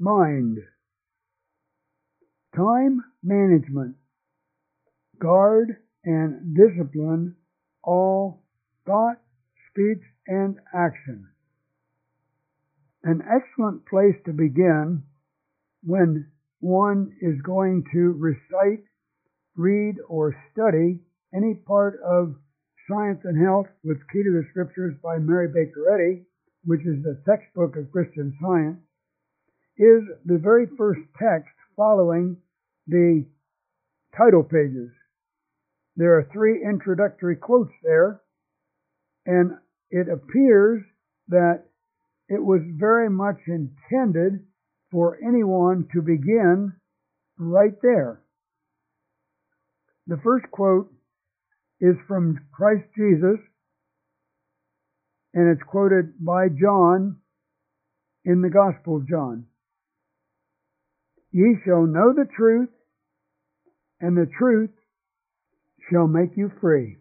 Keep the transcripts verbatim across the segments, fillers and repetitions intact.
mind. Time management, guard, and discipline all thought, speech, and action. An excellent place to begin when one is going to recite, read, or study any part of Science and Health with Key to the Scriptures by Mary Baker Eddy, which is the textbook of Christian Science, is the very first text following the title pages. There are three introductory quotes there, and it appears that it was very much intended for anyone to begin right there. The first quote is from Christ Jesus, and it's quoted by John in the Gospel of John. Ye shall know the truth, and the truth shall make you free.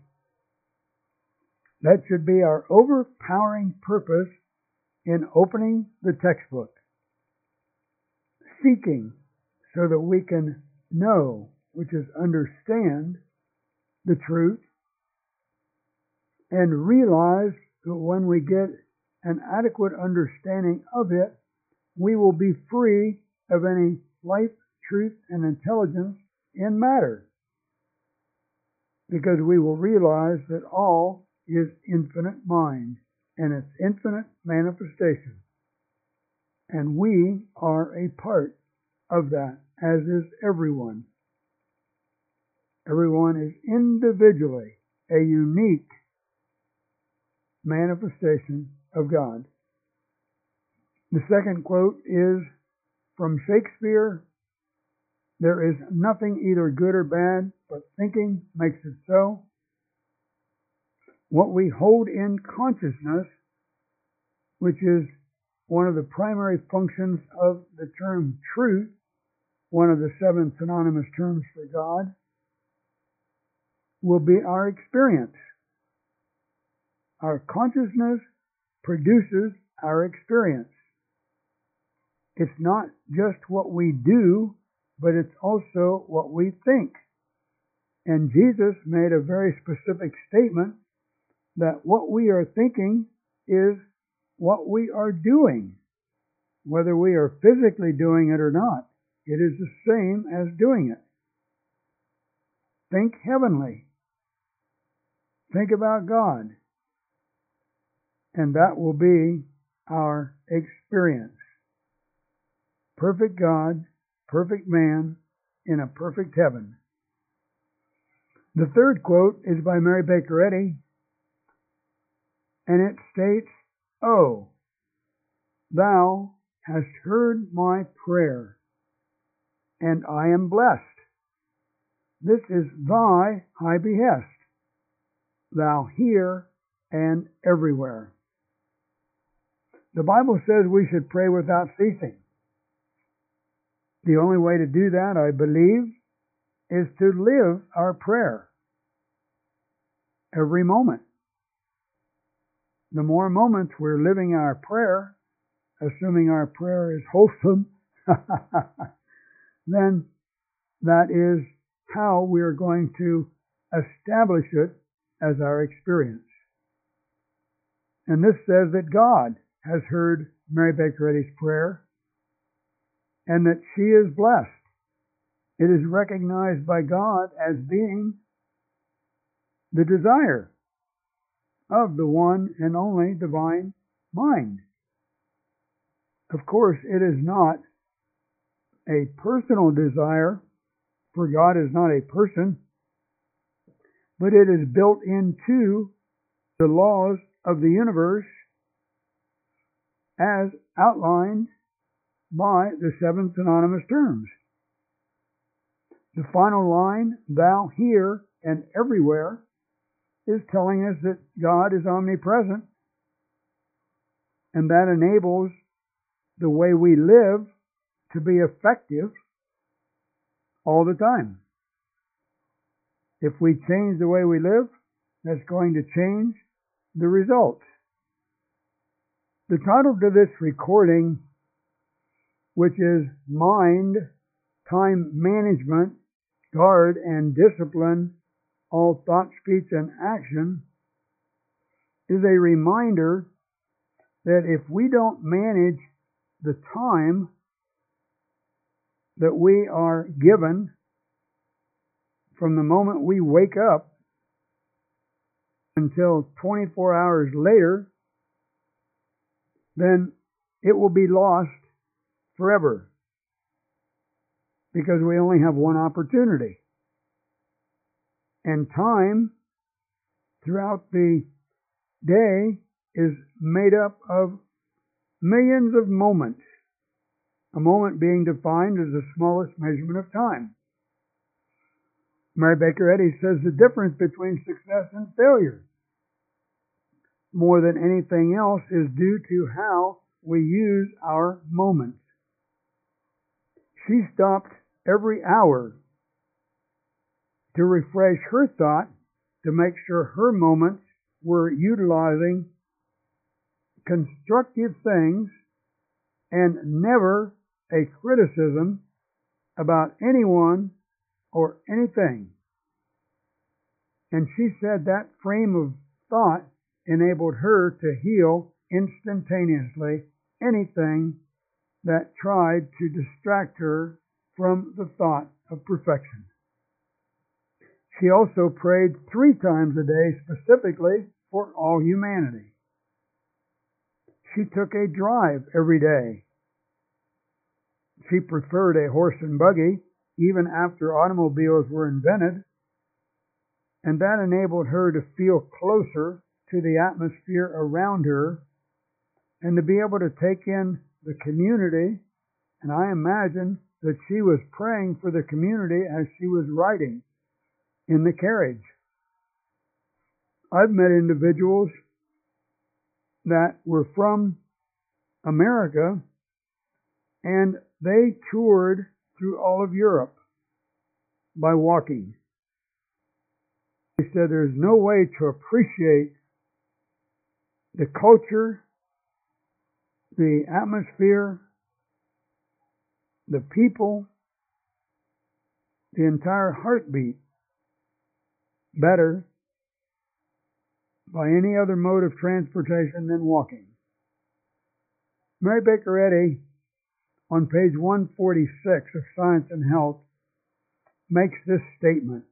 That should be our overpowering purpose in opening the textbook. Seeking so that we can know, which is understand, the truth, and realize that when we get an adequate understanding of it, we will be free of any life, truth, and intelligence in matter. Because we will realize that all is infinite mind and its infinite manifestation. And we are a part of that, as is everyone. Everyone is individually a unique manifestation of God. The second quote is from Shakespeare. There is nothing either good or bad, but thinking makes it so. What we hold in consciousness, which is one of the primary functions of the term truth, one of the seven synonymous terms for God, will be our experience. Our consciousness produces our experience. It's not just what we do, but it's also what we think. And Jesus made a very specific statement that what we are thinking is what we are doing. Whether we are physically doing it or not, it is the same as doing it. Think heavenly. Think about God. And that will be our experience. Perfect God, perfect man, in a perfect heaven. The third quote is by Mary Baker Eddy, and it states, "Oh, thou hast heard my prayer, and I am blessed. This is thy high behest, thou here and everywhere." The Bible says we should pray without ceasing. The only way to do that, I believe, is to live our prayer every moment. The more moments we're living our prayer, assuming our prayer is wholesome, then that is how we are going to establish it as our experience. And this says that God has heard Mary Baker Eddy's prayer, and that she is blessed. It is recognized by God as being the desire of the one and only divine mind. Of course, it is not a personal desire, for God is not a person, but it is built into the laws of the universe as outlined by the seven synonymous terms. The final line, thou here and everywhere, is telling us that God is omnipresent, and that enables the way we live to be effective all the time. If we change the way we live, that's going to change the results. The title to this recording which is mind, time management, guard and discipline, all thought, speech, and action, is a reminder that if we don't manage the time that we are given from the moment we wake up until twenty-four hours later, then it will be lost forever, because we only have one opportunity. And time throughout the day is made up of millions of moments, a moment being defined as the smallest measurement of time. Mary Baker Eddy says the difference between success and failure, more than anything else, is due to how we use our moments. She stopped every hour to refresh her thought, to make sure her moments were utilizing constructive things and never a criticism about anyone or anything. And she said that frame of thought enabled her to heal instantaneously anything that tried to distract her from the thought of perfection. She also prayed three times a day specifically for all humanity. She took a drive every day. She preferred a horse and buggy even after automobiles were invented, and that enabled her to feel closer to the atmosphere around her and to be able to take in the community. And I imagine that she was praying for the community as she was riding in the carriage. I've met individuals that were from America, and they toured through all of Europe by walking. They said there's no way to appreciate the culture, the atmosphere, the people, the entire heartbeat better by any other mode of transportation than walking. Mary Baker Eddy, on page one forty-six of Science and Health, makes this statement: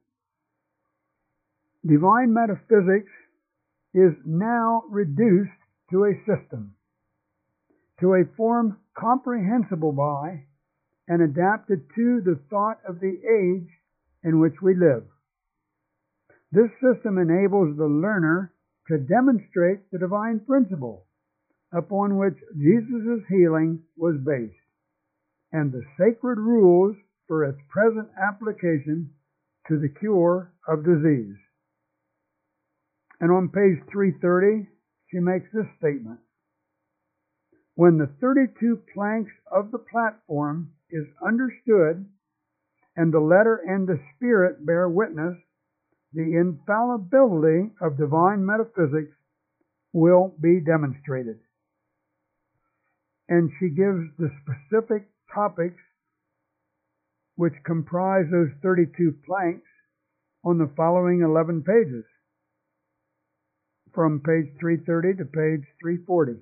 divine metaphysics is now reduced to a system, to a form comprehensible by and adapted to the thought of the age in which we live. This system enables the learner to demonstrate the divine principle upon which Jesus' healing was based, and the sacred rules for its present application to the cure of disease. And on page three thirty, she makes this statement: when the thirty-two planks of the platform is understood, and the letter and the spirit bear witness, the infallibility of divine metaphysics will be demonstrated. And she gives the specific topics which comprise those thirty-two planks on the following eleven pages, from page three thirty to page three forty.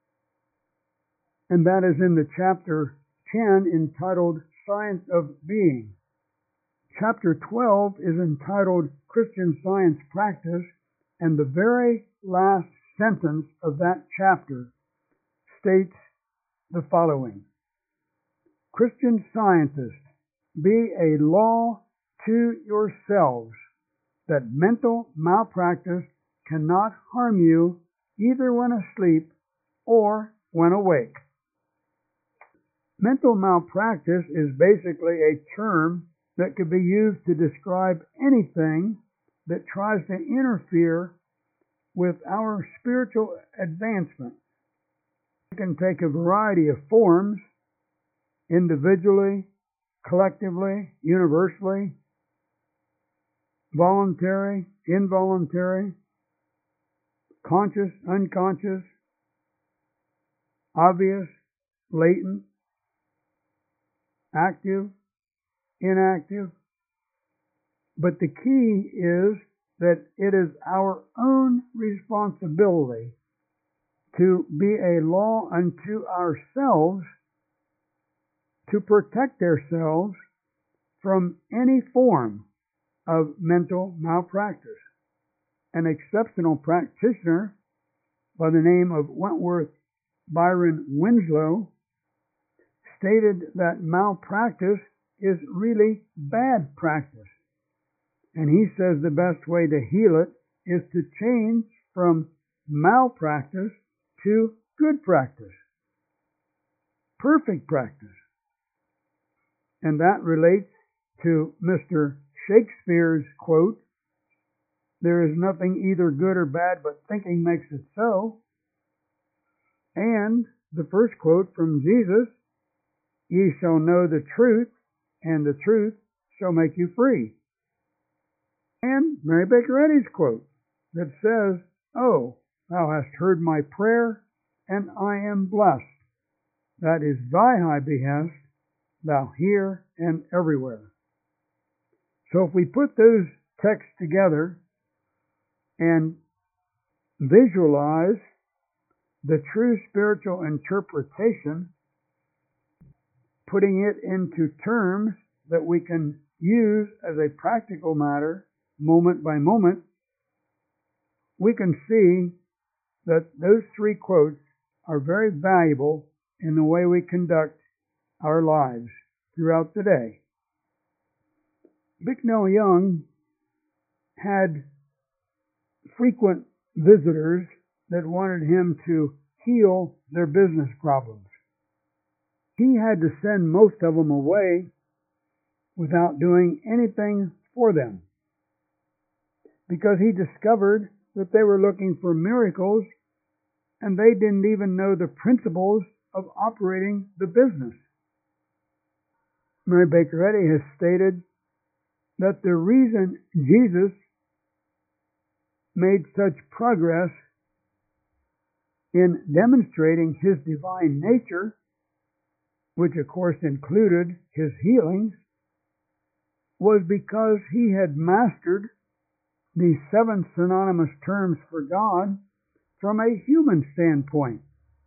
And that is in the chapter ten, entitled Science of Being. Chapter twelve is entitled Christian Science Practice, and the very last sentence of that chapter states the following: Christian scientists, be a law to yourselves that mental malpractice cannot harm you either when asleep or when awake. Mental malpractice is basically a term that could be used to describe anything that tries to interfere with our spiritual advancement. It can take a variety of forms, individually, collectively, universally, voluntary, involuntary, conscious, unconscious, obvious, latent, active, inactive. But the key is that it is our own responsibility to be a law unto ourselves, to protect ourselves from any form of mental malpractice. An exceptional practitioner by the name of Wentworth Byron Winslow stated that malpractice is really bad practice. And he says the best way to heal it is to change from malpractice to good practice, perfect practice. And that relates to Mister Shakespeare's quote, "There is nothing either good or bad, but thinking makes it so." And the first quote from Jesus, "Ye shall know the truth, and the truth shall make you free." And Mary Baker Eddy's quote that says, "Oh, thou hast heard my prayer, and I am blessed. That is thy high behest, thou here and everywhere." So if we put those texts together and visualize the true spiritual interpretation, putting it into terms that we can use as a practical matter, moment by moment, we can see that those three quotes are very valuable in the way we conduct our lives throughout the day. Bicknell Young had frequent visitors that wanted him to heal their business problems. He had to send most of them away without doing anything for them, because he discovered that they were looking for miracles and they didn't even know the principles of operating the business. Mary Baker Eddy has stated that the reason Jesus made such progress in demonstrating his divine nature, which of course included his healings, was because he had mastered the seven synonymous terms for God from a human standpoint.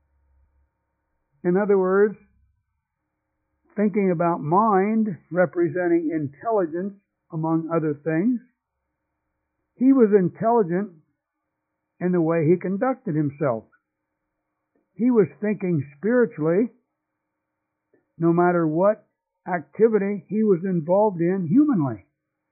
In other words, thinking about mind representing intelligence, among other things, he was intelligent in the way he conducted himself. He was thinking spiritually, no matter what activity he was involved in humanly.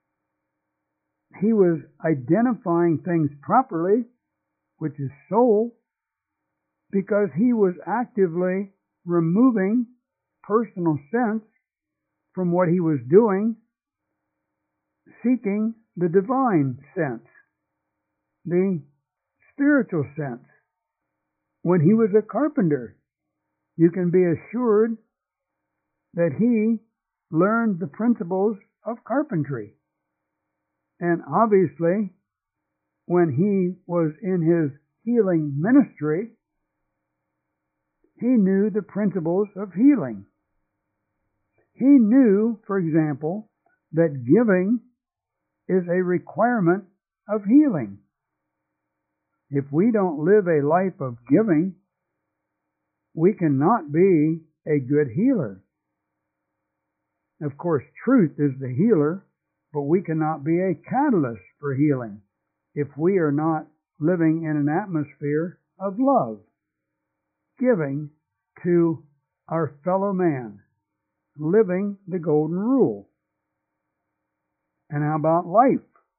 He was identifying things properly, which is soul, because he was actively removing personal sense from what he was doing, seeking the divine sense, the spiritual sense. When he was a carpenter, you can be assured that he learned the principles of carpentry. And obviously, when he was in his healing ministry, he knew the principles of healing. He knew, for example, that giving is a requirement of healing. If we don't live a life of giving, we cannot be a good healer. Of course, truth is the healer, but we cannot be a catalyst for healing if we are not living in an atmosphere of love, giving to our fellow man, living the golden rule. And how about life?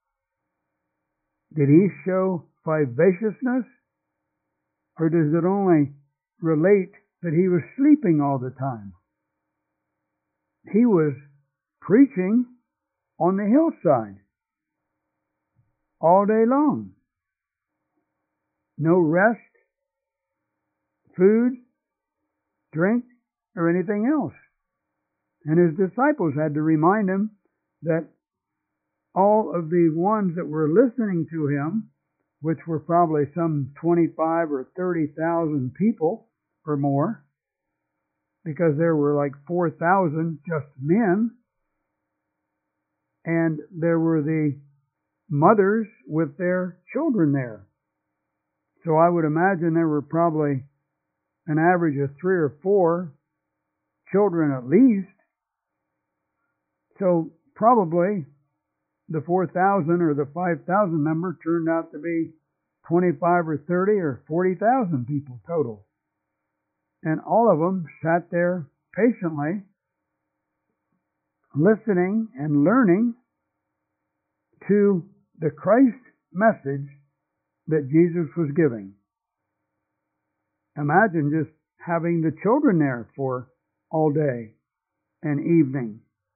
Did he show vivaciousness, or does it only relate that he was sleeping all the time? He was preaching on the hillside all day long. No rest, food, drink, or anything else. And his disciples had to remind him that all of the ones that were listening to him, which were probably some twenty-five or thirty thousand people or more, because there were like four thousand just men, and there were the mothers with their children there. So I would imagine there were probably an average of three or four children at least. So probably the four thousand or the five thousand number turned out to be twenty-five or thirty or forty thousand people total. And all of them sat there patiently, listening and learning to the Christ message that Jesus was giving. Imagine just having the children there for all day and evening.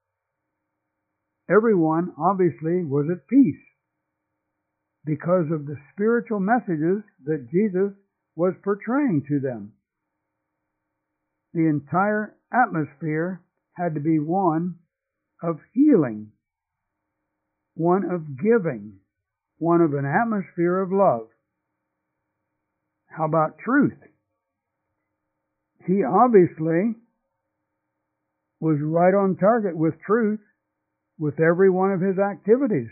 Everyone obviously was at peace because of the spiritual messages that Jesus was portraying to them. The entire atmosphere had to be one of healing, one of giving, one of an atmosphere of love. How about truth? He obviously was right on target with truth with every one of his activities.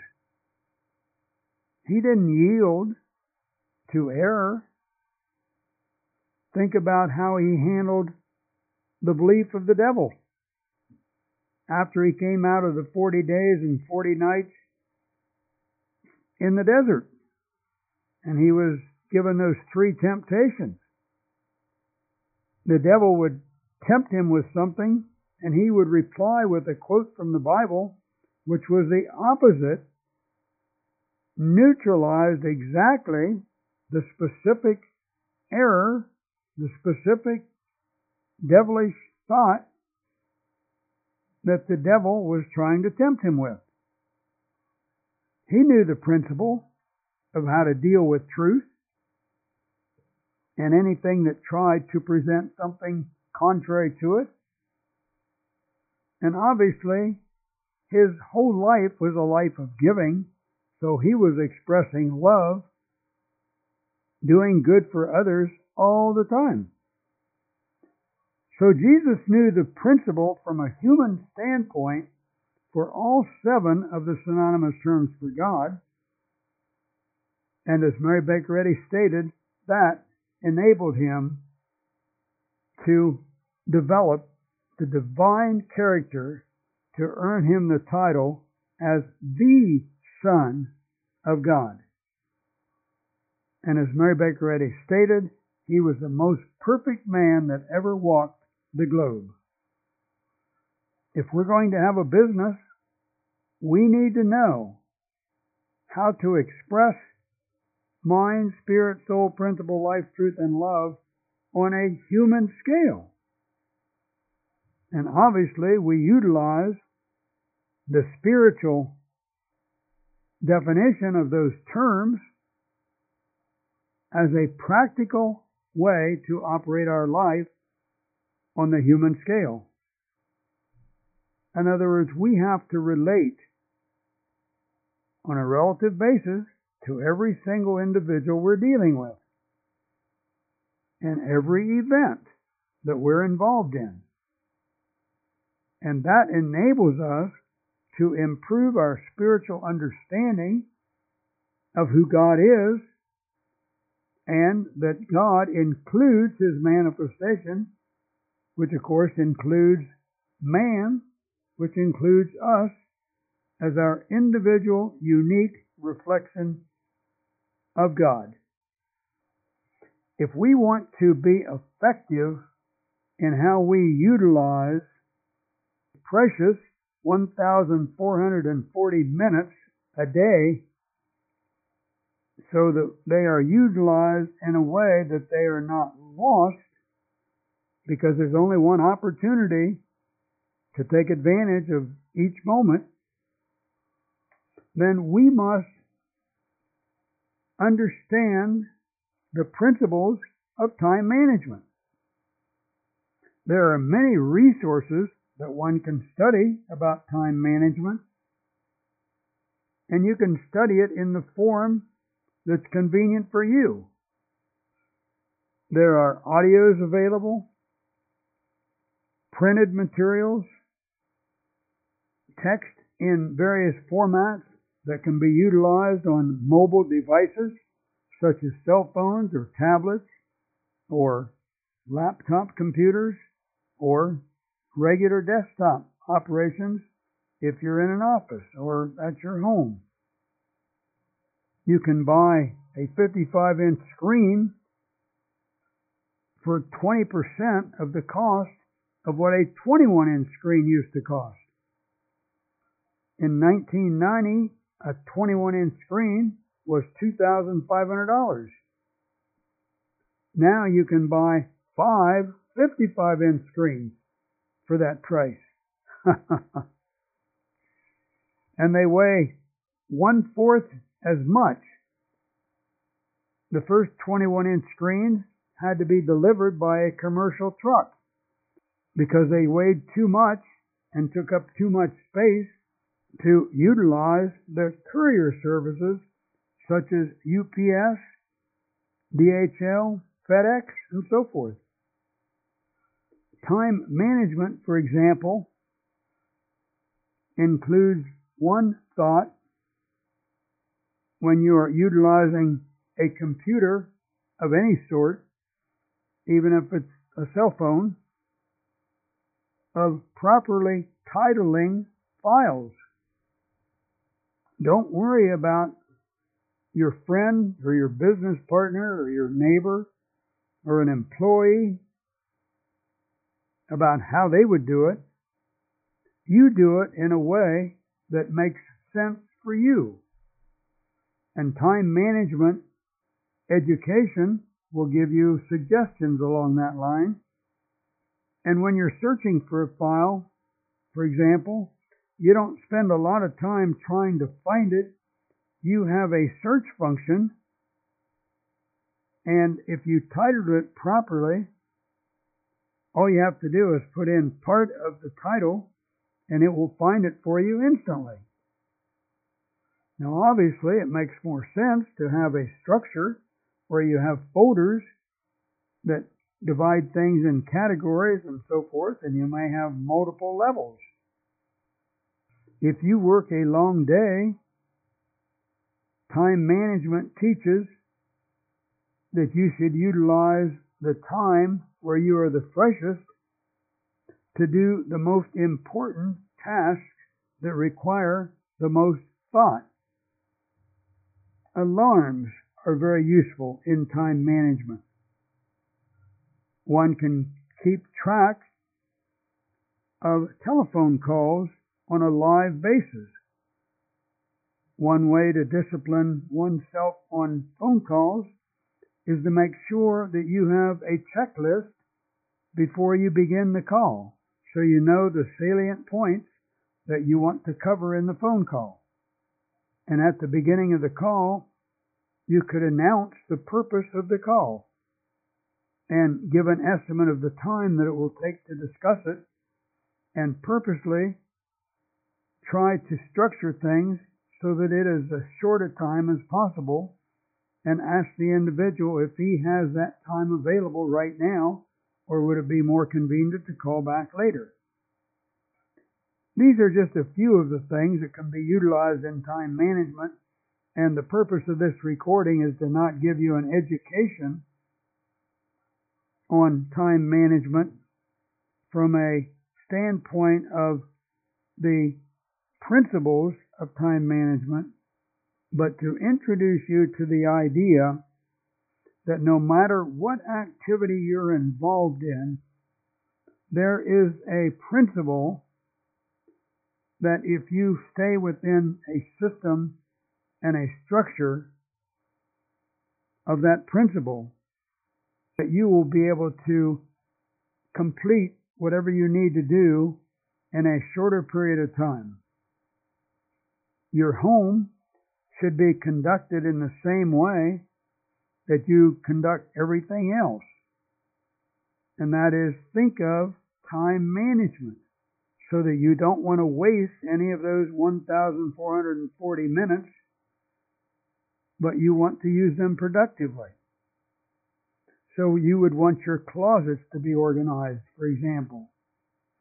He didn't yield to error. Think about how he handled the belief of the devil. After he came out of the forty days and forty nights in the desert, and he was given those three temptations. The devil would tempt him with something, and he would reply with a quote from the Bible, which was the opposite, neutralized exactly the specific error, the specific devilish thought that the devil was trying to tempt him with. He knew the principle of how to deal with truth, and anything that tried to present something contrary to it. And obviously, his whole life was a life of giving, so he was expressing love, doing good for others all the time. So Jesus knew the principle from a human standpoint for all seven of the synonymous terms for God. And as Mary Baker Eddy stated, that enabled him to develop the divine character to earn him the title as the Son of God. And as Mary Baker Eddy stated, he was the most perfect man that ever walked the globe. If we're going to have a business, we need to know how to express mind, spirit, soul, principle, life, truth, and love on a human scale. And obviously, we utilize the spiritual definition of those terms as a practical way to operate our life on the human scale. In other words, we have to relate on a relative basis to every single individual we're dealing with and every event that we're involved in. And that enables us to improve our spiritual understanding of who God is, and that God includes His manifestation, which of course includes man, which includes us as our individual, unique reflection of God. If we want to be effective in how we utilize precious one thousand four hundred forty minutes a day so that they are utilized in a way that they are not lost, because there's only one opportunity to take advantage of each moment, then we must understand the principles of time management. There are many resources that one can study about time management, and you can study it in the form that's convenient for you. There are audios available. printed materials, text in various formats that can be utilized on mobile devices such as cell phones or tablets or laptop computers or regular desktop operations if you're in an office or at your home. You can buy a fifty-five inch screen for twenty percent of the cost of what a twenty-one inch screen used to cost. In nineteen ninety, a twenty-one inch screen was two thousand five hundred dollars. Now you can buy five fifty-five inch screens for that price. And they weigh one-fourth as much. The first twenty-one inch screens had to be delivered by a commercial truck because they weighed too much and took up too much space to utilize the courier services such as U P S, D H L, FedEx, and so forth. Time management, for example, includes one thought when you are utilizing a computer of any sort, even if it's a cell phone, of properly titling files. Don't worry about your friend or your business partner or your neighbor or an employee about how they would do it. You do it in a way that makes sense for you. And time management education will give you suggestions along that line. And when you're searching for a file, for example, you don't spend a lot of time trying to find it. You have a search function, and if you titled it properly, all you have to do is put in part of the title, and it will find it for you instantly. Now, obviously, it makes more sense to have a structure where you have folders that divide things in categories and so forth, and you may have multiple levels. If you work a long day, time management teaches that you should utilize the time where you are the freshest to do the most important tasks that require the most thought. Alarms are very useful in time management. One can keep track of telephone calls on a live basis. One way to discipline oneself on phone calls is to make sure that you have a checklist before you begin the call, so you know the salient points that you want to cover in the phone call. And at the beginning of the call, you could announce the purpose of the call and give an estimate of the time that it will take to discuss it, and purposely try to structure things so that it is as short a time as possible, and ask the individual if he has that time available right now, or would it be more convenient to call back later. These are just a few of the things that can be utilized in time management, and the purpose of this recording is to not give you an education on time management from a standpoint of the principles of time management, but to introduce you to the idea that no matter what activity you're involved in, there is a principle that if you stay within a system and a structure of that principle, that you will be able to complete whatever you need to do in a shorter period of time. Your home should be conducted in the same way that you conduct everything else. And that is, think of time management so that you don't want to waste any of those one thousand four hundred forty minutes, but you want to use them productively. So you would want your closets to be organized, for example.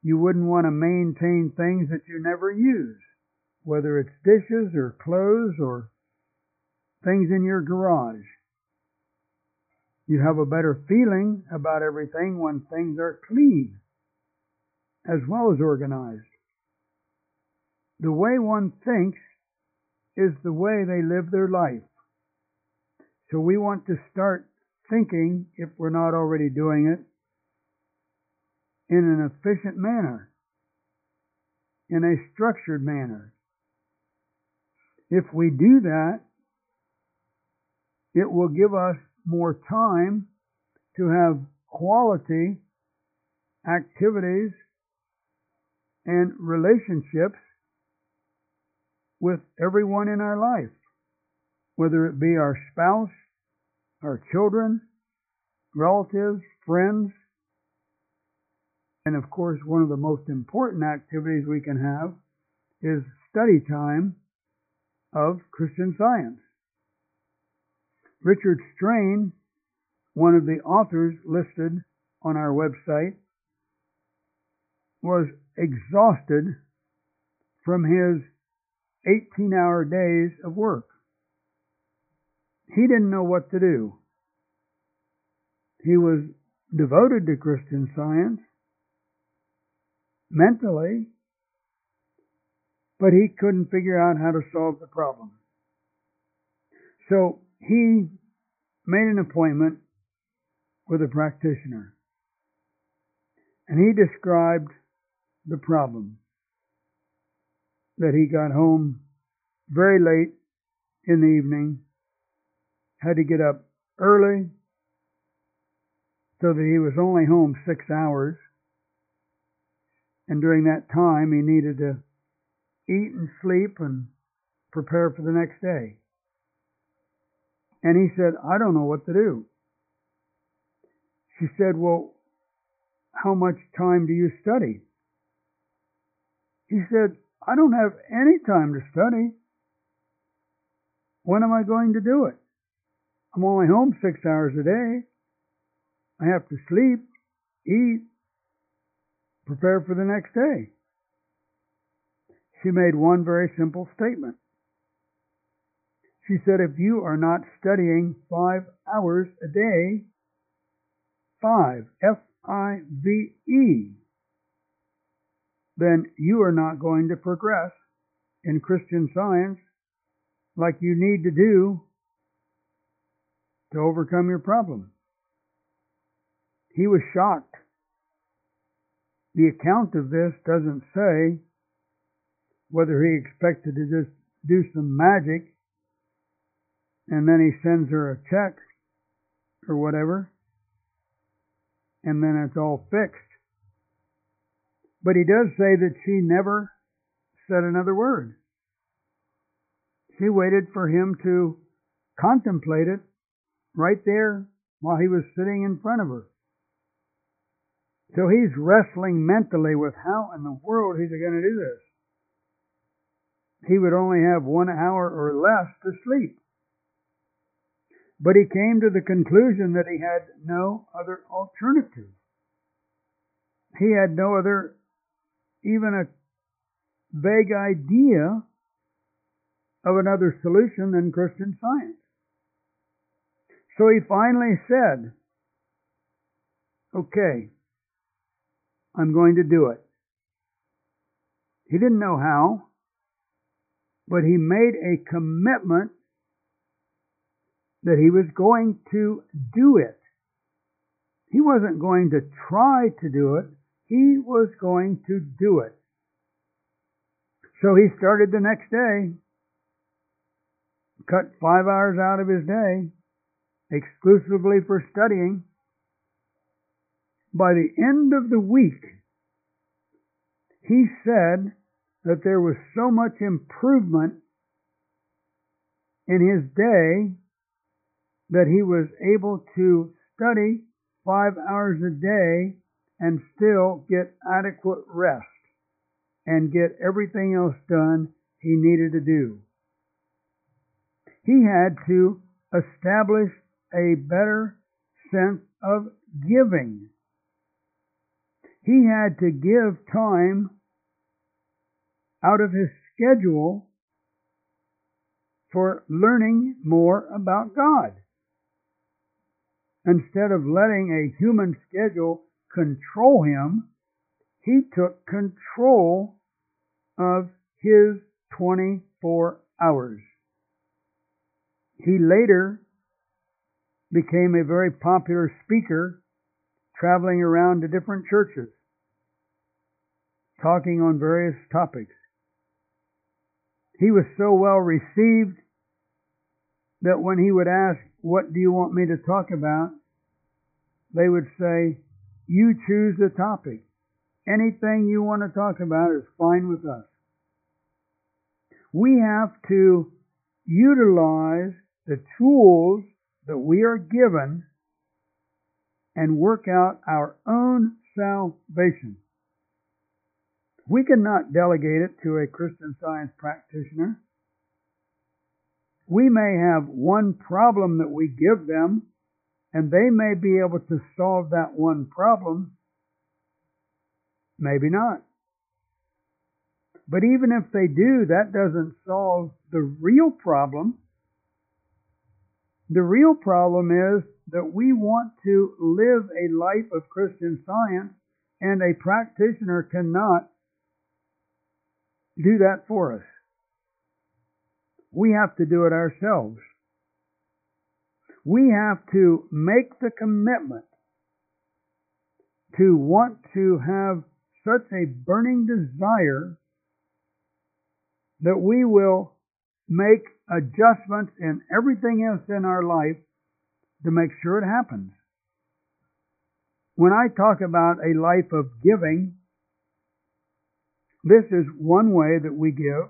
You wouldn't want to maintain things that you never use, whether it's dishes or clothes or things in your garage. You have a better feeling about everything when things are clean as well as organized. The way one thinks is the way they live their life. So we want to start thinking, if we're not already doing it, in an efficient manner, in a structured manner. If we do that, it will give us more time to have quality activities and relationships with everyone in our life, whether it be our spouse, our children, relatives, friends, and of course one of the most important activities we can have is study time of Christian Science. Richard Strain, one of the authors listed on our website, was exhausted from his eighteen-hour days of work. He didn't know what to do. He was devoted to Christian Science mentally, but he couldn't figure out how to solve the problem. So he made an appointment with a practitioner, and he described the problem, that he got home very late in the evening, had to get up early, so that he was only home six hours, and during that time he needed to eat and sleep and prepare for the next day. And he said, I don't know what to do. She said, well, how much time do you study? He said, I don't have any time to study. When am I going to do it? I'm only home six hours a day. I have to sleep, eat, prepare for the next day. She made one very simple statement. She said, if you are not studying five hours a day, five, F I V E, then you are not going to progress in Christian Science like you need to do to overcome your problem. He was shocked. The account of this doesn't say whether he expected to just do some magic and then he sends her a check or whatever, and then it's all fixed. But he does say that she never said another word. She waited for him to contemplate it right there while he was sitting in front of her. So he's wrestling mentally with how in the world he's going to do this. He would only have one hour or less to sleep. But he came to the conclusion that he had no other alternative. He had no other, even a vague idea of another solution than Christian Science. So he finally said, okay, I'm going to do it. He didn't know how, but he made a commitment that he was going to do it. He wasn't going to try to do it. He was going to do it. So he started the next day, cut five hours out of his day, exclusively for studying. By the end of the week, he said that there was so much improvement in his day that he was able to study five hours a day and still get adequate rest and get everything else done he needed to do. He had to establish a better sense of giving. he had to give time out of his schedule for learning more about God. Instead of letting a human schedule control him, he took control of his twenty-four hours. He later became a very popular speaker, traveling around to different churches, talking on various topics. He was so well received that when he would ask, "What do you want me to talk about?" they would say, "You choose the topic. Anything you want to talk about is fine with us." We have to utilize the tools that we are given and work out our own salvation. We cannot delegate it to a Christian Science practitioner. We may have one problem that we give them, and they may be able to solve that one problem. Maybe not. But even if they do, that doesn't solve the real problem. The real problem is that we want to live a life of Christian Science, and a practitioner cannot do that for us. We have to do it ourselves. We have to make the commitment to want to have such a burning desire that we will make adjustments in everything else in our life to make sure it happens. When I talk about a life of giving, this is one way that we give,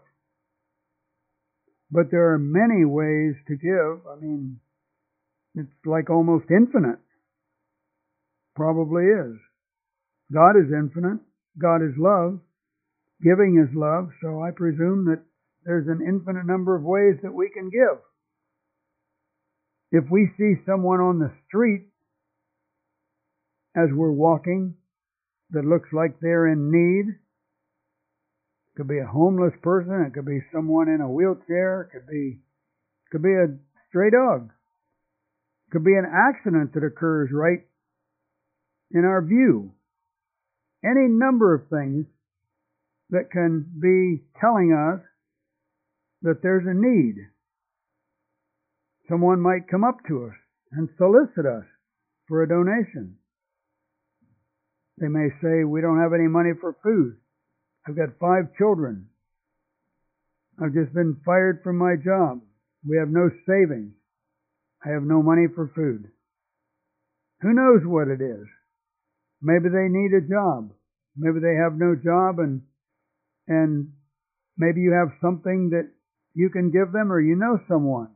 but there are many ways to give. I mean, it's like almost infinite. Probably is. God is infinite. God is love. Giving is love. So I presume that there's an infinite number of ways that we can give. If we see someone on the street as we're walking that looks like they're in need, it could be a homeless person, it could be someone in a wheelchair, it could be, it could be a stray dog. It could be an accident that occurs right in our view. Any number of things that can be telling us that there's a need. Someone might come up to us and solicit us for a donation. They may say, "We don't have any money for food. I've got five children. I've just been fired from my job. We have no savings. I have no money for food." Who knows what it is? Maybe they need a job. Maybe they have no job, and and maybe you have something that you can give them, or you know someone.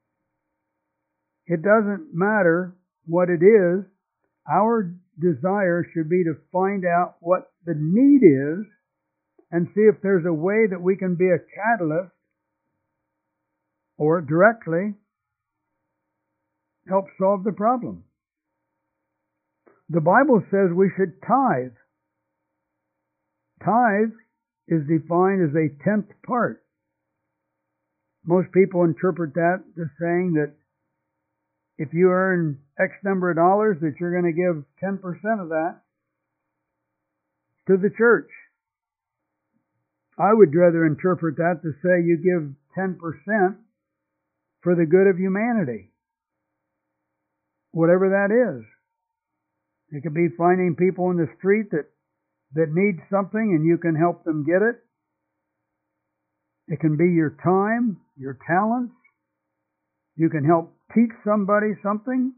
It doesn't matter what it is. Our desire should be to find out what the need is and see if there's a way that we can be a catalyst or directly help solve the problem. The Bible says we should tithe. Tithe is defined as a tenth part. Most people interpret that as saying that if you earn X number of dollars, that you're going to give ten percent of that to the church. I would rather interpret that to say you give ten percent for the good of humanity. Whatever that is. It could be finding people in the street that, that need something and you can help them get it. It can be your time, your talents. You can help teach somebody something.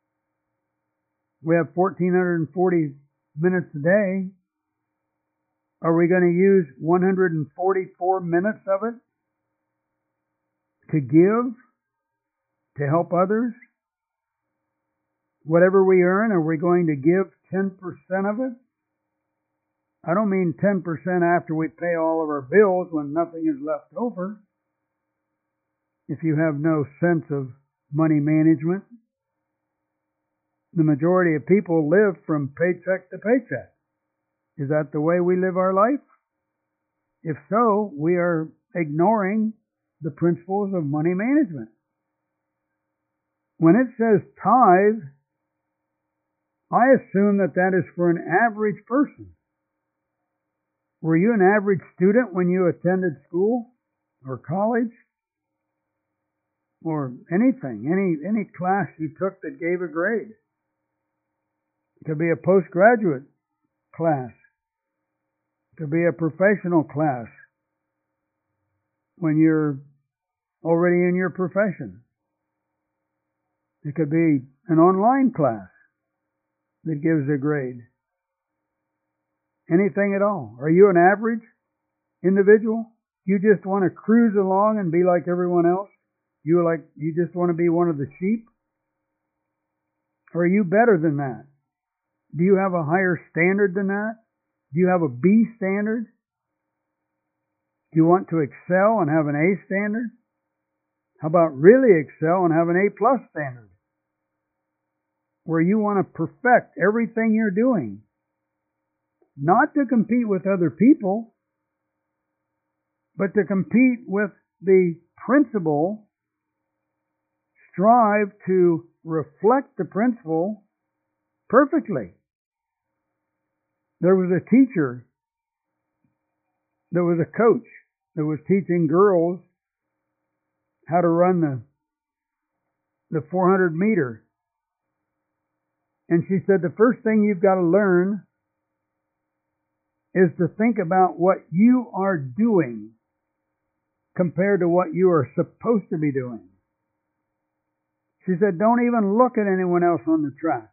We have one thousand four hundred forty minutes a day. Are we going to use one hundred forty-four minutes of it to give, to help others? Whatever we earn, are we going to give ten percent of it? I don't mean ten percent after we pay all of our bills when nothing is left over. If you have no sense of money management, the majority of people live from paycheck to paycheck. Is that the way we live our life? If so, we are ignoring the principles of money management. When it says tithe, I assume that that is for an average person. Were you an average student when you attended school or college? Or anything, any any class you took that gave a grade? It could be a postgraduate class. It could be a professional class when you're already in your profession. It could be an online class that gives a grade. Anything at all. Are you an average individual? You just want to cruise along and be like everyone else? You like you just want to be one of the sheep? Or are you better than that? Do you have a higher standard than that? Do you have a B standard? Do you want to excel and have an A standard? How about really excel and have an A plus standard? Where you want to perfect everything you're doing. Not to compete with other people, but to compete with the principle. Strive to reflect the principle perfectly. There was a teacher, there was a coach that was teaching girls how to run the, the four hundred meter. And she said, the first thing you've got to learn is to think about what you are doing compared to what you are supposed to be doing. She said, don't even look at anyone else on the track.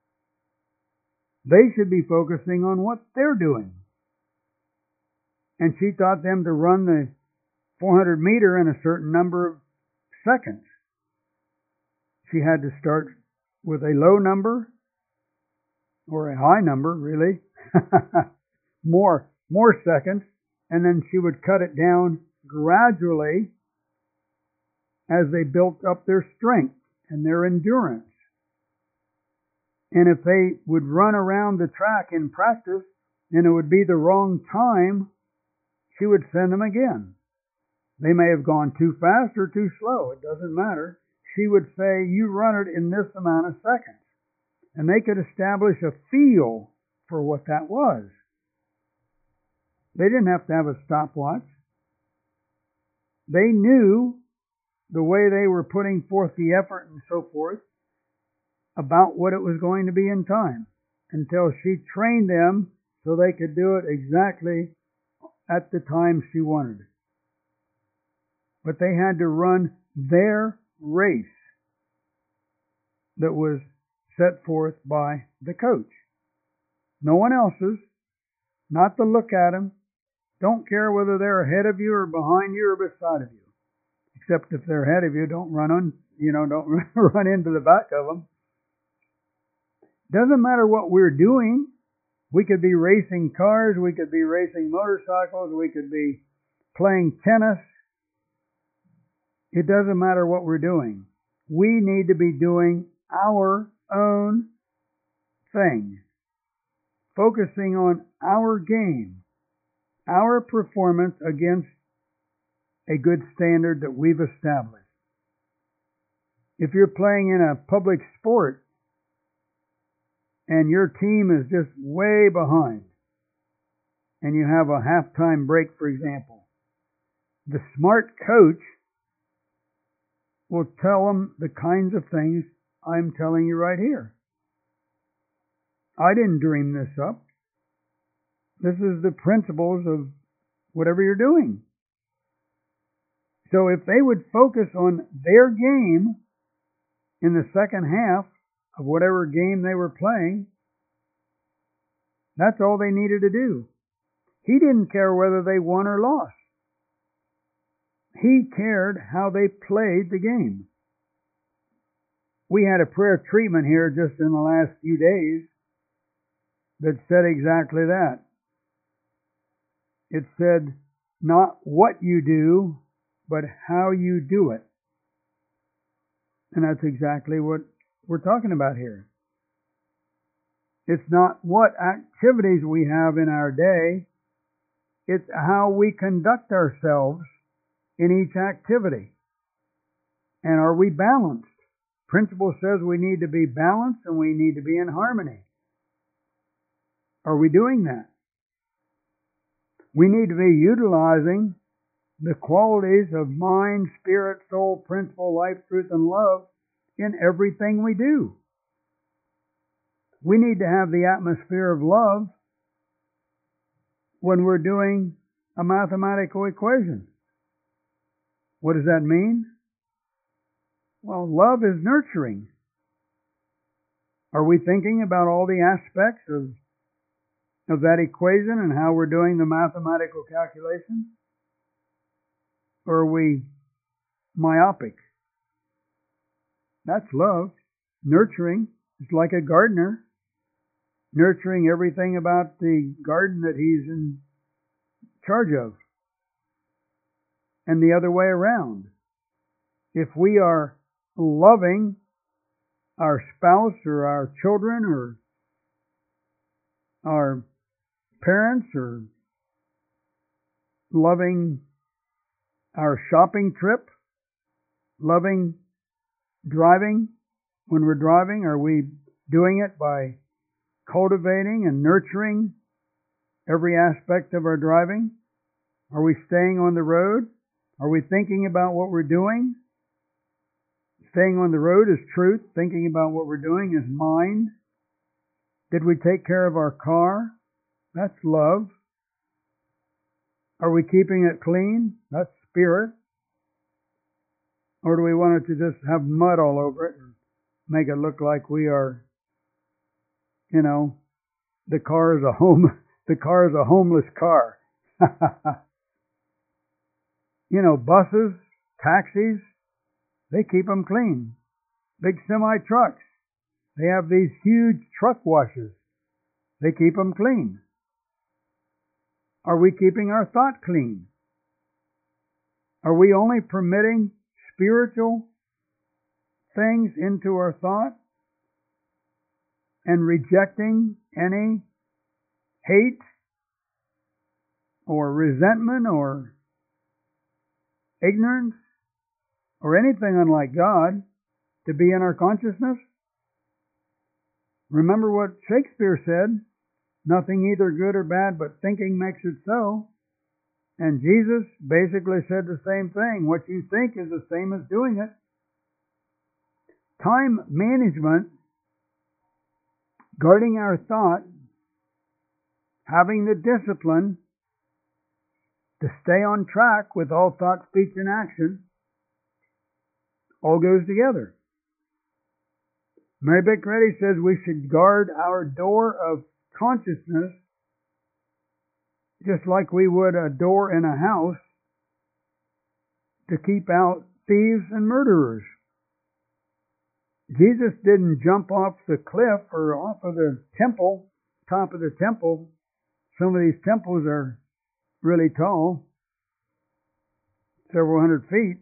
They should be focusing on what they're doing. And she taught them to run the four hundred meter in a certain number of seconds. She had to start with a low number, or a high number, really, more, more seconds, and then she would cut it down gradually as they built up their strength and their endurance. And if they would run around the track in practice and it would be the wrong time, she would send them again. They may have gone too fast or too slow. It doesn't matter. She would say, you run it in this amount of seconds. And they could establish a feel for what that was. They didn't have to have a stopwatch. They knew the way they were putting forth the effort and so forth about what it was going to be in time, until she trained them so they could do it exactly at the time she wanted. But they had to run their race that was set forth by the coach. No one else's, not to look at them. Don't care whether they're ahead of you or behind you or beside of you. Except if they're ahead of you, don't run on, you know, don't run into the back of them. Doesn't matter what we're doing. We could be racing cars, we could be racing motorcycles, we could be playing tennis. It doesn't matter what we're doing. We need to be doing our own thing. Focusing on our game, our performance against a good standard that we've established. If you're playing in a public sport and your team is just way behind and you have a halftime break, for example, the smart coach will tell them the kinds of things I'm telling you right here. I didn't dream this up. This is the principles of whatever you're doing. So if they would focus on their game in the second half of whatever game they were playing, that's all they needed to do. He didn't care whether they won or lost. He cared how they played the game. We had a prayer treatment here just in the last few days that said exactly that. It said, not what you do, but how you do it. And that's exactly what we're talking about here. It's not what activities we have in our day. It's how we conduct ourselves in each activity. And are we balanced? Principle says we need to be balanced and we need to be in harmony. Are we doing that? We need to be utilizing the qualities of mind, spirit, soul, principle, life, truth, and love in everything we do. We need to have the atmosphere of love when we're doing a mathematical equation. What does that mean? Well, love is nurturing. Are we thinking about all the aspects of, of that equation and how we're doing the mathematical calculation? Or are we myopic? That's love. Nurturing. It's like a gardener nurturing everything about the garden that he's in charge of. And the other way around. If we are loving our spouse or our children or our parents or loving our shopping trip, loving driving when we're driving, are we doing it by cultivating and nurturing every aspect of our driving? Are we staying on the road? Are we thinking about what we're doing? Staying on the road is truth. Thinking about what we're doing is mind. Did we take care of our car? That's love. Are we keeping it clean? That's spirit. Or do we want it to just have mud all over it and make it look like we are, you know, the car is a home, the car is a homeless car. You know, buses, taxis, they keep them clean. Big semi trucks, they have these huge truck washes. They keep them clean. Are we keeping our thought clean? Are we only permitting spiritual things into our thought and rejecting any hate or resentment or ignorance or anything unlike God to be in our consciousness? Remember what Shakespeare said, nothing either good or bad, but thinking makes it so. And Jesus basically said the same thing. What you think is the same as doing it. Time management, guarding our thought, having the discipline to stay on track with all thought, speech, and action, all goes together. Mary Bick Reddy says we should guard our door of consciousness just like we would a door in a house to keep out thieves and murderers. Jesus didn't jump off the cliff or off of the temple, top of the temple. Some of these temples are really tall, several hundred feet.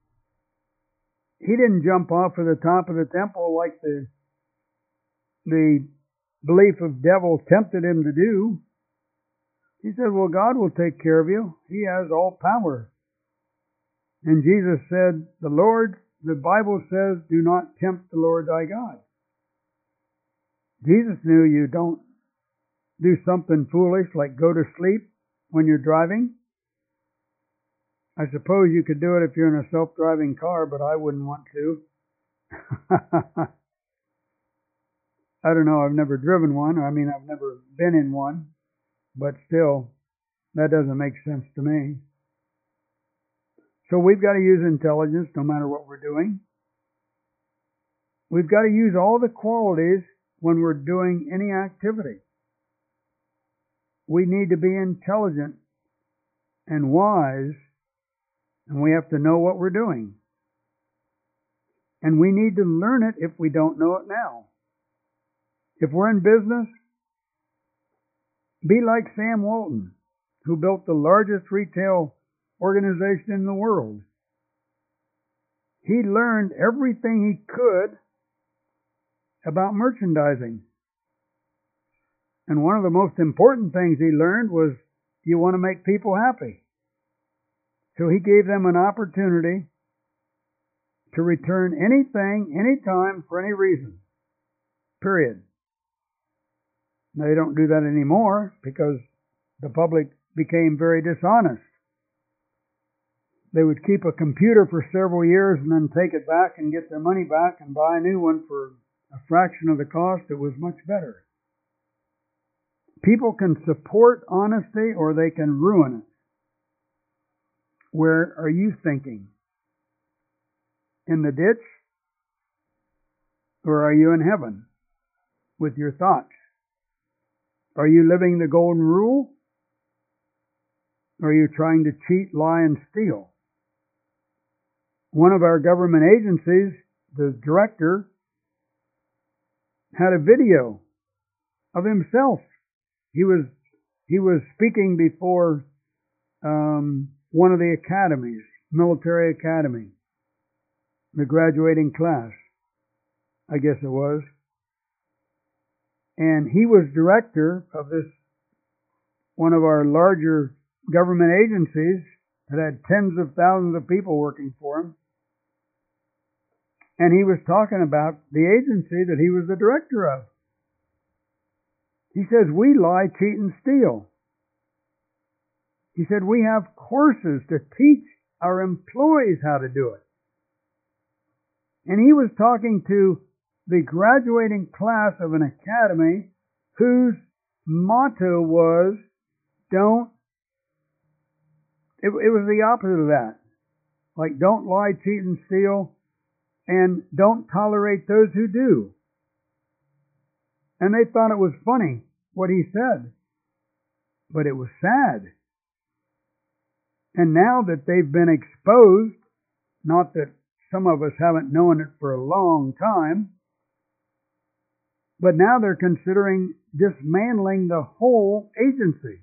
He didn't jump off of the top of the temple like the the belief of devil tempted him to do. He said, well, God will take care of you. He has all power. And Jesus said, the Lord, the Bible says, do not tempt the Lord thy God. Jesus knew you don't do something foolish like go to sleep when you're driving. I suppose you could do it if you're in a self-driving car, but I wouldn't want to. I don't know, I've never driven one. I mean, I've never been in one. But still, that doesn't make sense to me. So we've got to use intelligence no matter what we're doing. We've got to use all the qualities when we're doing any activity. We need to be intelligent and wise, and we have to know what we're doing. And we need to learn it if we don't know it now. If we're in business, be like Sam Walton, who built the largest retail organization in the world. He learned everything he could about merchandising. And one of the most important things he learned was you want to make people happy. So he gave them an opportunity to return anything, anytime, for any reason. Period. Now, they don't do that anymore because the public became very dishonest. They would keep a computer for several years and then take it back and get their money back and buy a new one for a fraction of the cost. It was much better. People can support honesty or they can ruin it. Where are you thinking? In the ditch? Or are you in heaven with your thoughts? Are you living the golden rule? Or are you trying to cheat, lie, and steal? One of our government agencies, the director, had a video of himself. He was he was speaking before um, one of the academies, military academy, the graduating class, I guess it was. And he was director of this, one of our larger government agencies that had tens of thousands of people working for him. And he was talking about the agency that he was the director of. He says, we lie, cheat, and steal. He said, we have courses to teach our employees how to do it. And he was talking to the graduating class of an academy whose motto was, don't, it, it was the opposite of that. Like, don't lie, cheat, and steal, and don't tolerate those who do. And they thought it was funny what he said. But it was sad. And now that they've been exposed, not that some of us haven't known it for a long time, but now they're considering dismantling the whole agency.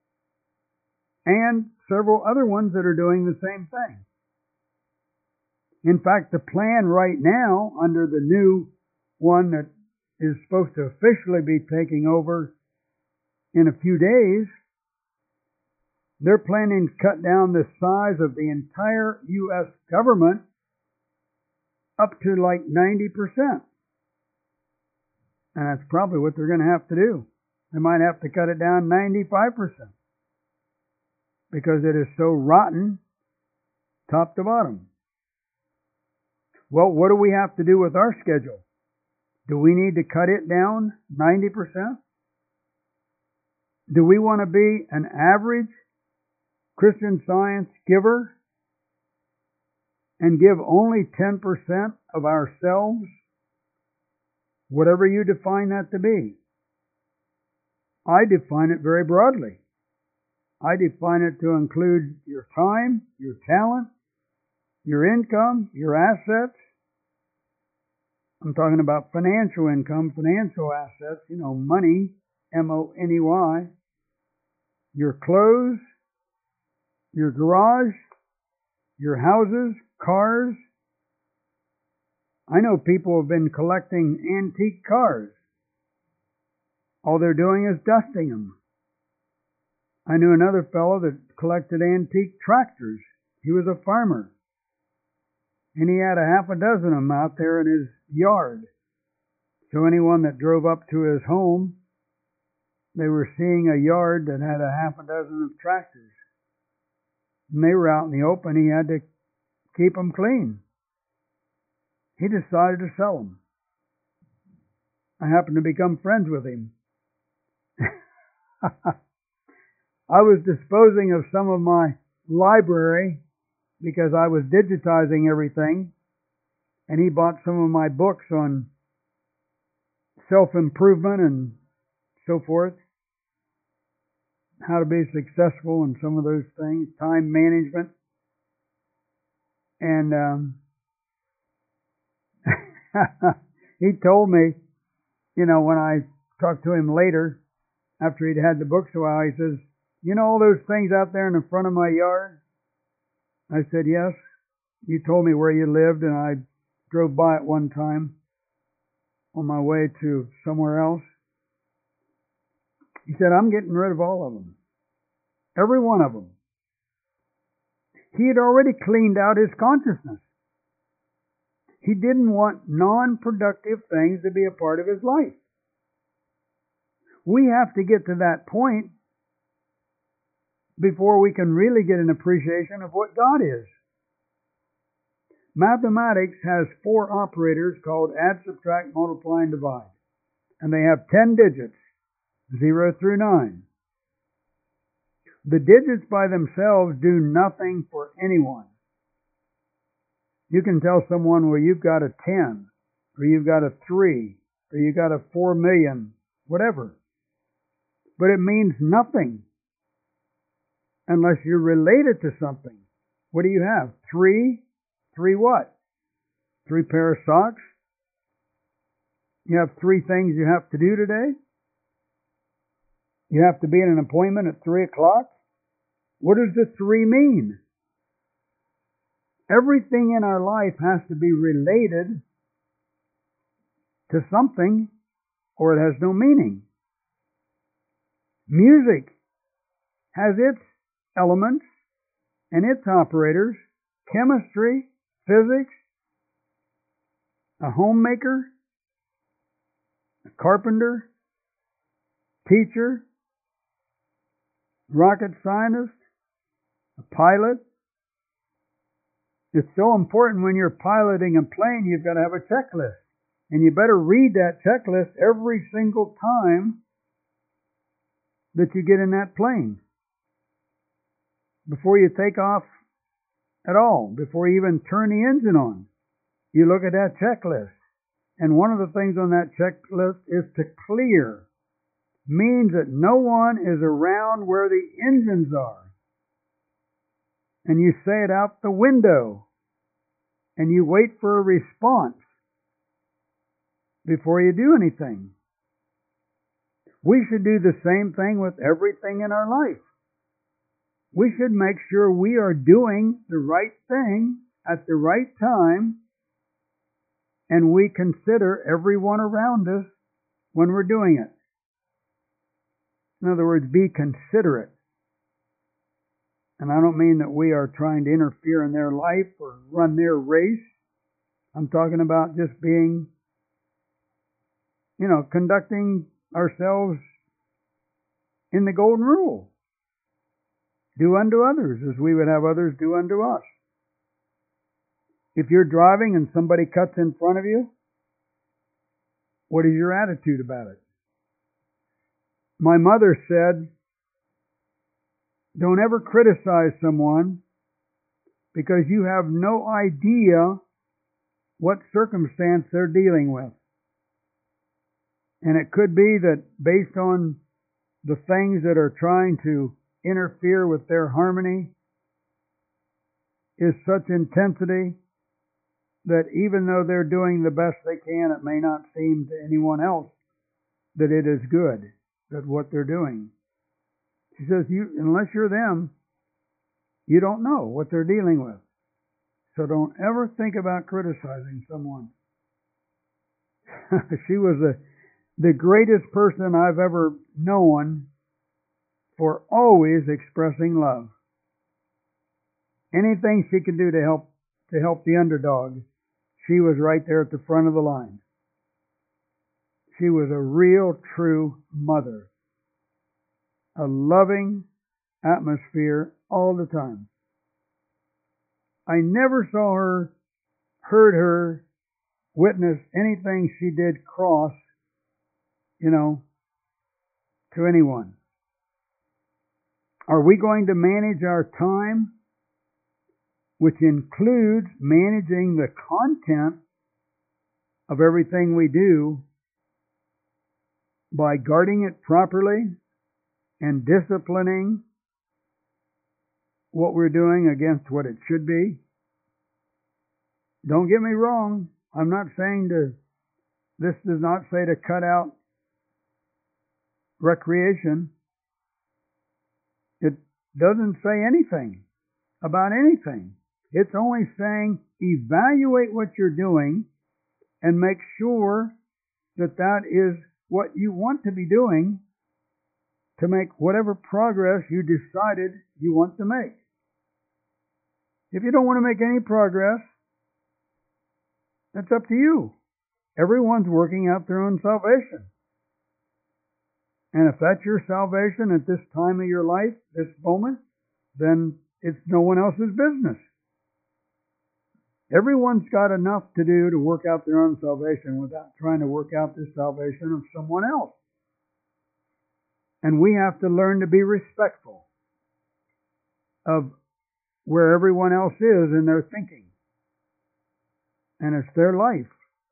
And several other ones that are doing the same thing. In fact, the plan right now, under the new one that is supposed to officially be taking over in a few days, they're planning to cut down the size of the entire U S government up to like ninety percent. And that's probably what they're going to have to do. They might have to cut it down ninety-five percent because it is so rotten top to bottom. Well, what do we have to do with our schedule? Do we need to cut it down ninety percent? Do we want to be an average Christian Science giver and give only ten percent of ourselves? Whatever you define that to be. I define it very broadly. I define it to include your time, your talent, your income, your assets. I'm talking about financial income, financial assets, you know, money, M O N E Y. Your clothes, your garage, your houses, cars. I know people have been collecting antique cars. All they're doing is dusting them. I knew another fellow that collected antique tractors. He was a farmer. And he had a half a dozen of them out there in his yard. So anyone that drove up to his home, they were seeing a yard that had a half a dozen of tractors. And they were out in the open. He had to keep them clean. He decided to sell them. I happened to become friends with him. I was disposing of some of my library because I was digitizing everything, and he bought some of my books on self-improvement and so forth, how to be successful and some of those things, time management. And um, he told me, you know, when I talked to him later, after he'd had the books a while, he says, you know all those things out there in the front of my yard? I said, yes. You told me where you lived, and I drove by it one time on my way to somewhere else. He said, I'm getting rid of all of them. Every one of them. He had already cleaned out his consciousness. He didn't want non-productive things to be a part of his life. We have to get to that point before we can really get an appreciation of what God is. Mathematics has four operators called add, subtract, multiply, and divide. And they have ten digits, zero through nine. The digits by themselves do nothing for anyone. You can tell someone, well, you've got a ten, or you've got a three, or you've got a four million, whatever. But it means nothing unless you're related to something. What do you have? Three? Three what? Three pair of socks? You have three things you have to do today? You have to be at an appointment at three o'clock? What does the three mean? Everything in our life has to be related to something, or it has no meaning. Music has its elements and its operators, chemistry, physics, a homemaker, a carpenter, teacher, rocket scientist, a pilot. It's so important when you're piloting a plane, you've got to have a checklist. And you better read that checklist every single time that you get in that plane. Before you take off at all, before you even turn the engine on, you look at that checklist. And one of the things on that checklist is to clear. Means that no one is around where the engines are. And you say it out the window. And you wait for a response before you do anything. We should do the same thing with everything in our life. We should make sure we are doing the right thing at the right time, and we consider everyone around us when we're doing it. In other words, be considerate. And I don't mean that we are trying to interfere in their life or run their race. I'm talking about just being, you know, conducting ourselves in the golden rule. Do unto others as we would have others do unto us. If you're driving and somebody cuts in front of you, what is your attitude about it? My mother said, don't ever criticize someone because you have no idea what circumstance they're dealing with. And it could be that based on the things that are trying to interfere with their harmony is such intensity that even though they're doing the best they can, it may not seem to anyone else that it is good, that what they're doing. She says, "You, unless you're them, you don't know what they're dealing with. So don't ever think about criticizing someone." She was the, the greatest person I've ever known for always expressing love. Anything she could do to help to help the underdog, she was right there at the front of the line. She was a real, true mother. A loving atmosphere all the time. I never saw her, heard her, witness anything she did cross, you know, to anyone. Are we going to manage our time, which includes managing the content of everything we do, by guarding it properly and disciplining what we're doing against what it should be? Don't get me wrong. I'm not saying to, this does not say to cut out recreation. It doesn't say anything about anything. It's only saying evaluate what you're doing and make sure that that is what you want to be doing to make whatever progress you decided you want to make. If you don't want to make any progress, that's up to you. Everyone's working out their own salvation. And if that's your salvation at this time of your life, this moment, then it's no one else's business. Everyone's got enough to do to work out their own salvation without trying to work out the salvation of someone else. And we have to learn to be respectful of where everyone else is in their thinking. And it's their life.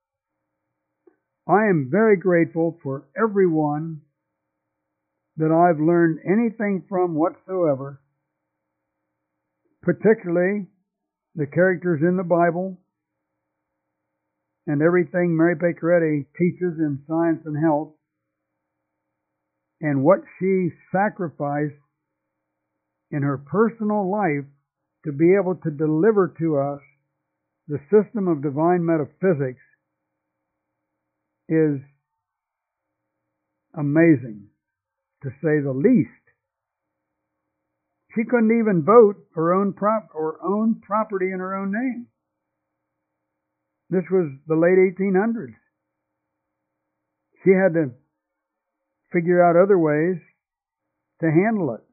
I am very grateful for everyone that I've learned anything from whatsoever, particularly the characters in the Bible and everything Mary Baker Eddy teaches in Science and Health, and what she sacrificed in her personal life to be able to deliver to us the system of divine metaphysics is amazing, to say the least. She couldn't even vote her own prop or own property in her own name. This was the late eighteen hundreds. She had to figure out other ways to handle it.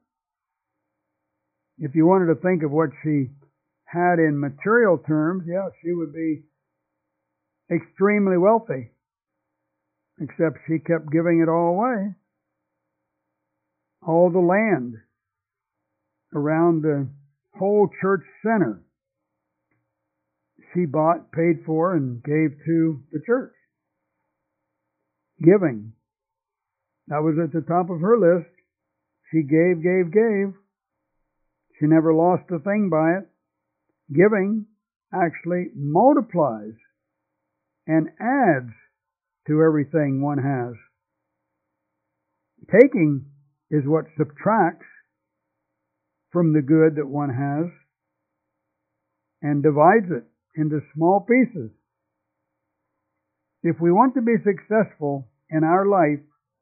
If you wanted to think of what she had in material terms, yeah, she would be extremely wealthy. Except she kept giving it all away. All the land around the whole church center she bought, paid for, and gave to the church. Giving. That was at the top of her list. She gave, gave, gave. She never lost a thing by it. Giving actually multiplies and adds to everything one has. Taking is what subtracts from the good that one has and divides it into small pieces. If we want to be successful in our life,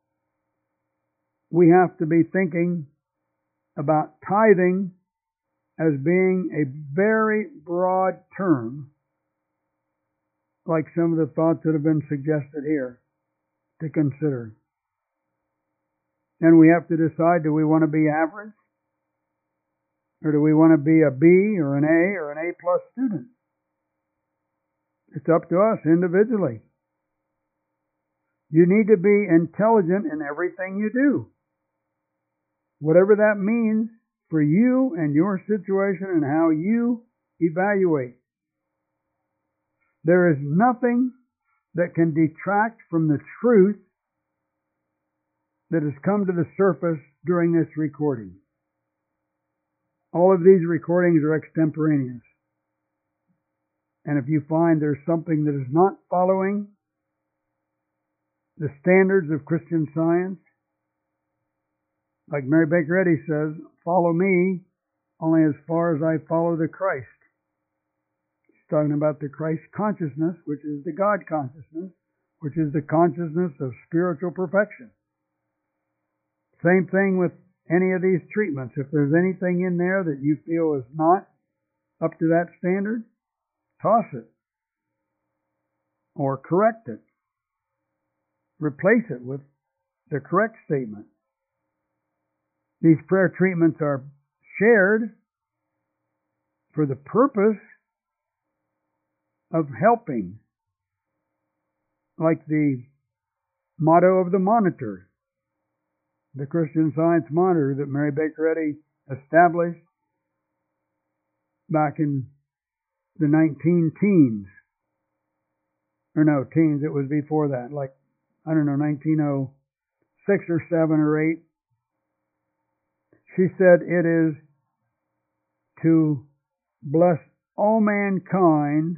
we have to be thinking about tithing as being a very broad term, like some of the thoughts that have been suggested here to consider. And we have to decide, do we want to be average? Or do we want to be a B or an A or an A plus student? It's up to us individually. You need to be intelligent in everything you do. Whatever that means for you and your situation and how you evaluate. There is nothing that can detract from the truth that has come to the surface during this recording. All of these recordings are extemporaneous. And if you find there's something that is not following the standards of Christian Science, like Mary Baker Eddy says, follow me only as far as I follow the Christ. She's talking about the Christ consciousness, which is the God consciousness, which is the consciousness of spiritual perfection. Same thing with any of these treatments. If there's anything in there that you feel is not up to that standard, toss it. Or correct it. Replace it with the correct statement. These prayer treatments are shared for the purpose of helping. Like the motto of the Monitor, the Christian Science Monitor that Mary Baker Eddy established back in the nineteen teens. Or no, teens, it was before that, like, I don't know, nineteen oh six or seven or eight. She said it is to bless all mankind.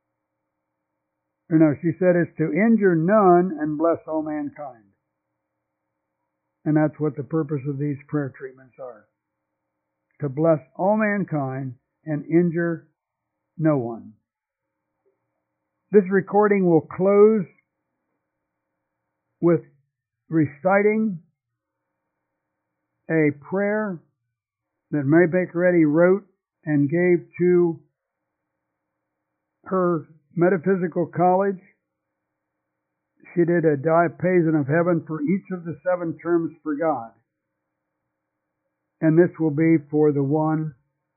Or no, she said it's to injure none and bless all mankind. And that's what the purpose of these prayer treatments are. To bless all mankind and injure no one. This recording will close with reciting a prayer that Mary Baker Eddy wrote and gave to her metaphysical college. She did a diapason of heaven for each of the seven terms for God. And this will be for the one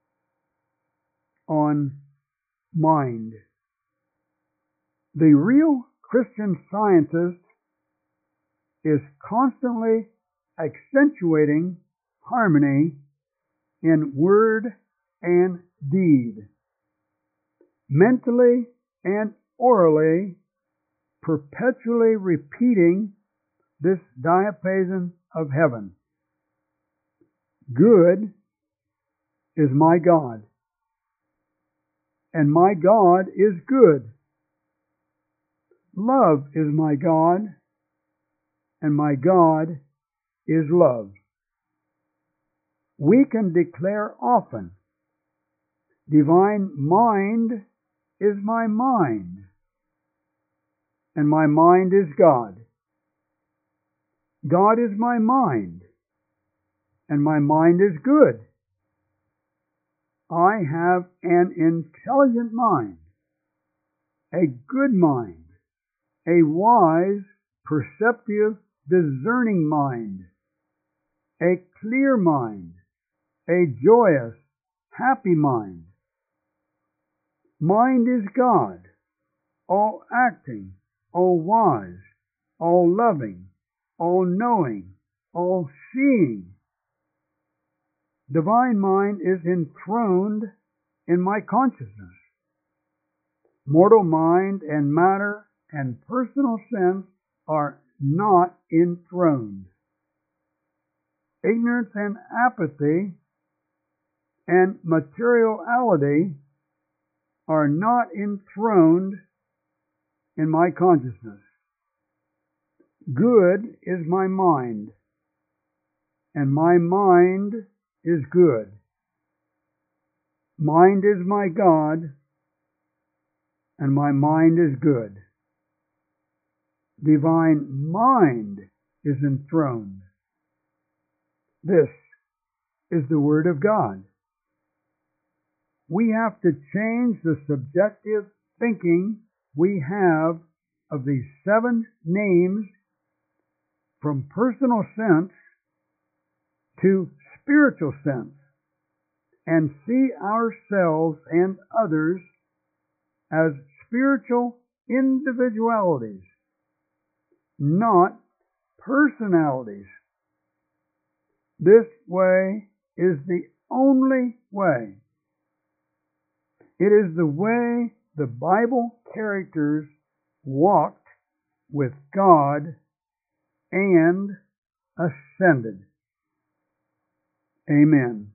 on mind. The real Christian Scientist is constantly accentuating harmony in word and deed, mentally and orally, perpetually repeating this diapason of heaven. Good is my God, and my God is good. Love is my God, and my God is love. We can declare often, divine mind is my mind, and my mind is God. God is my mind, and my mind is good. I have an intelligent mind, a good mind, a wise, perceptive, discerning mind, a clear mind, a joyous, happy mind. Mind is God, all acting, all wise, all loving, all knowing, all seeing. Divine mind is enthroned in my consciousness. Mortal mind and matter and personal sense are not enthroned. Ignorance and apathy and materiality are not enthroned in my consciousness. Good is my mind, and my mind is good. Mind is my God, and my mind is good. Divine mind is enthroned. This is the Word of God. We have to change the subjective thinking we have of these seven names from personal sense to spiritual sense, and see ourselves and others as spiritual individualities, not personalities. This way is the only way. It is the way the Bible characters walked with God and ascended. Amen.